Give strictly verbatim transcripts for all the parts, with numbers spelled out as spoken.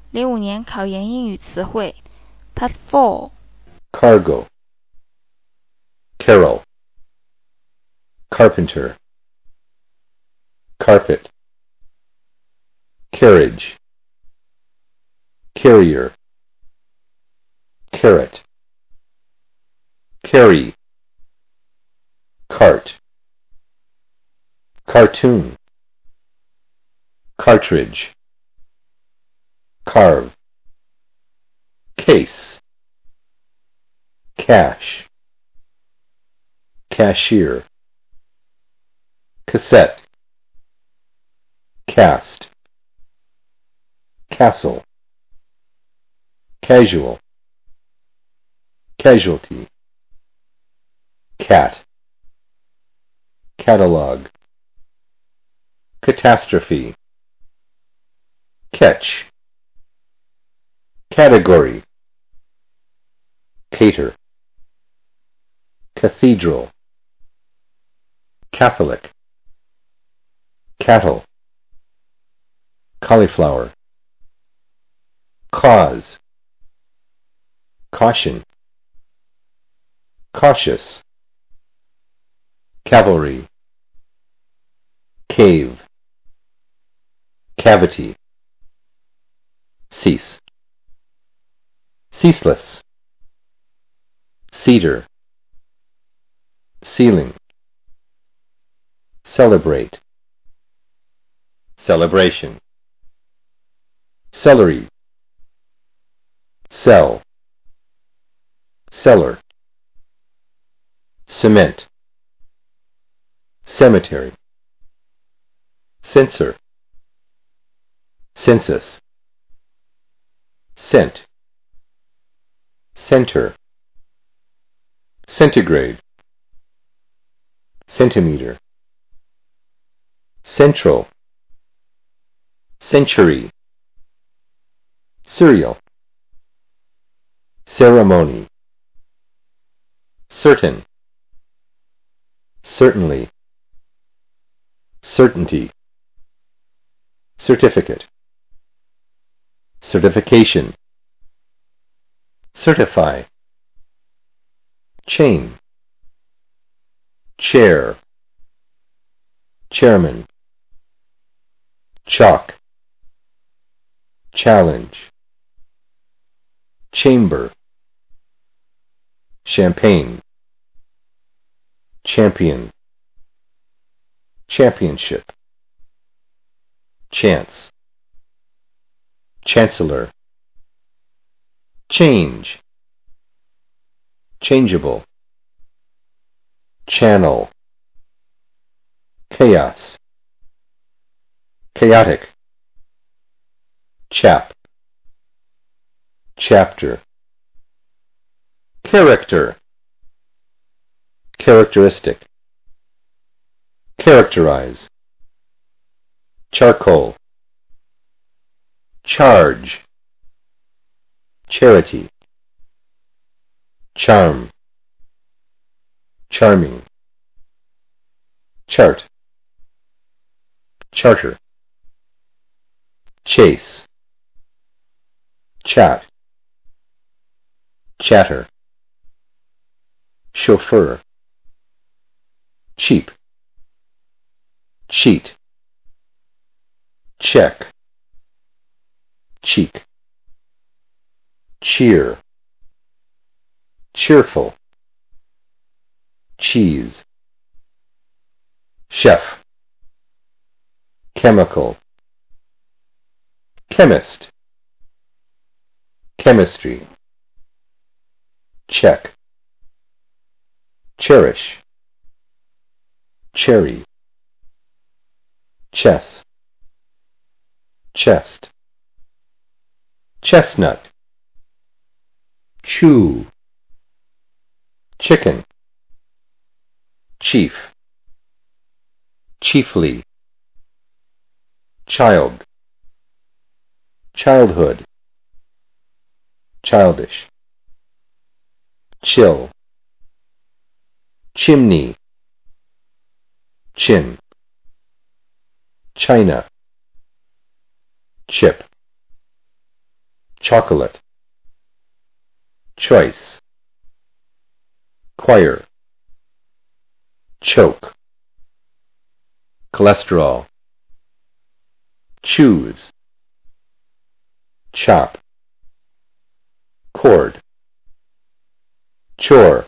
零五年考研英语词汇 Part four Cargo, Carol, Carpenter, Carpet, Carriage, Carrier, Carrot, Carry, Cart, Cartoon, Cartridge, Carve, Case, Cash, Cashier, Cassette, Cast, Castle, Casual, Casualty, Cat, Catalog, Catastrophe, Catch, Category, Cater, Cathedral, Catholic, Cattle, Cauliflower, Cause, Caution, Cautious, Cavalry, Cave, Cavity, Cease, Ceaseless, Cedar, Ceiling, Celebrate, Celebration, Celery, Cell, Cellar, Cement, Cemetery, Censor, Census, Scent, Center, Centigrade, Centimeter, Central, Century, Cereal, Ceremony, Certain, Certainly, Certainty, Certificate, Certification, Certify, Chain, Chair, Chairman, Chalk, Challenge, Chamber, Champagne, Champion, Championship, Chance, Chancellor, Change, Changeable, Channel, Chaos, Chaotic, Chap, Chapter, Character, Characteristic, Characterize, Charcoal, Charge, Charity, Charm, Charming, Chart, Charter, Chase, Chat, Chatter, Chauffeur, Cheap, Cheat, Check, Cheek, Cheer, Cheerful, Cheese, Chef, Chemical, Chemist, Chemistry, Check, Cherish, Cherry, Chess, Chest, Chestnut, Chew, Chicken, Chief, Chiefly, Child, Childhood, Childish, Chill, Chimney, Chin, China, Chip, chocolate, choice, choir, choke, cholesterol, choose, chop, chord, chore,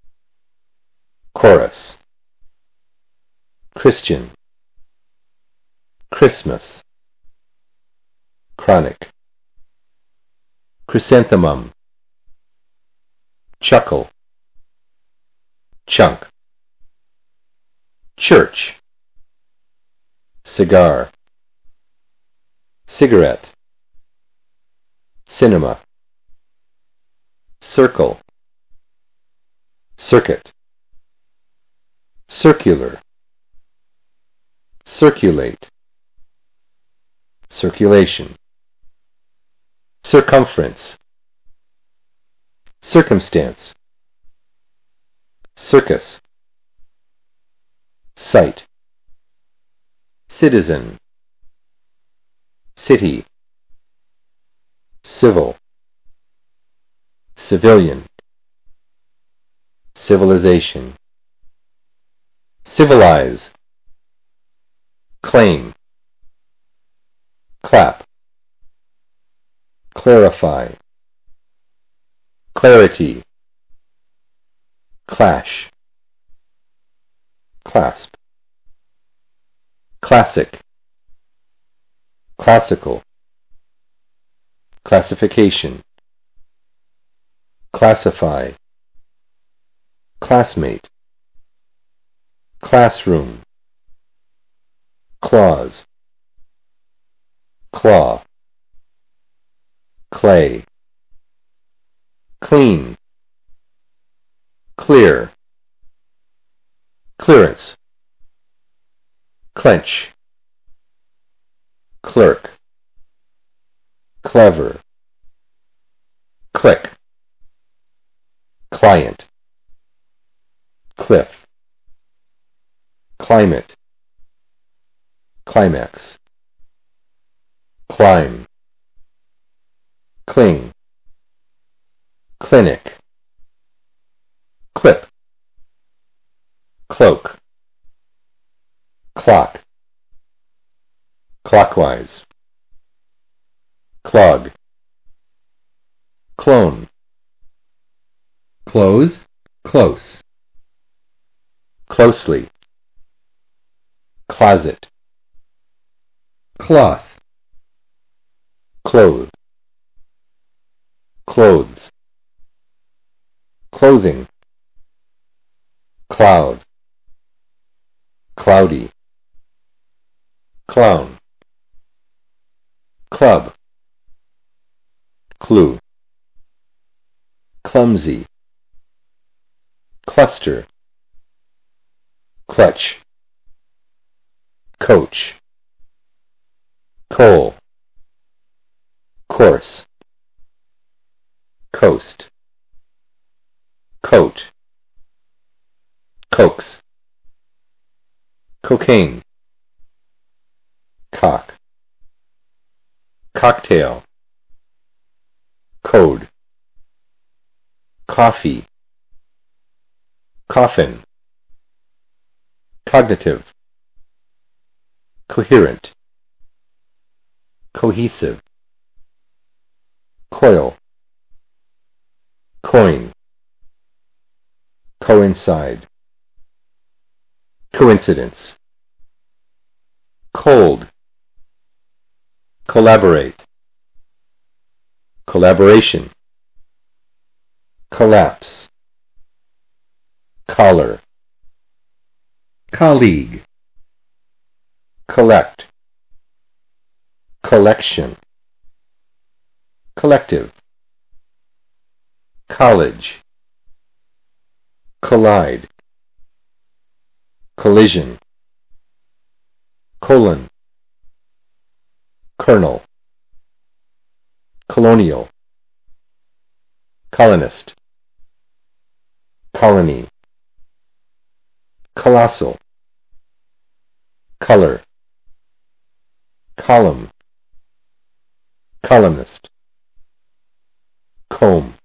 chorus, Christian, Christmas, chronic, chrysanthemum, chuckle, chunk, church, cigar, cigarette, cinema, circle, circuit, circular, circulate, circulation, circumference, circumstance, circus, site, citizen, city, civil, civilian, civilization, civilize, claim, clap, clarify, clarity, clash, clasp, classic, classical, classification, classify, classmate, classroom, clause, claw, clay, clean, clear, clearance, clench, clerk, clever, click, client, cliff, climate, climax, climb, cling, clinic, clip, cloak, clock, clockwise, clog, clone, close, close, closely, closet, cloth, clothe, clothes, clothing, cloud, cloudy, clown, club, clue, clumsy, cluster, clutch, coach, coal, course, coast, coat, coax, cocaine, cock, cocktail, code, coffee, coffin, cognitive, coherent, cohesive, coil, coin, coincide, coincidence, cold, collaborate, collaboration, collapse, collar, colleague, collect, collection, collective, college, collide, collision, colon, colonel, colonial, colonist, colony, colossal, color, column, columnist, comb,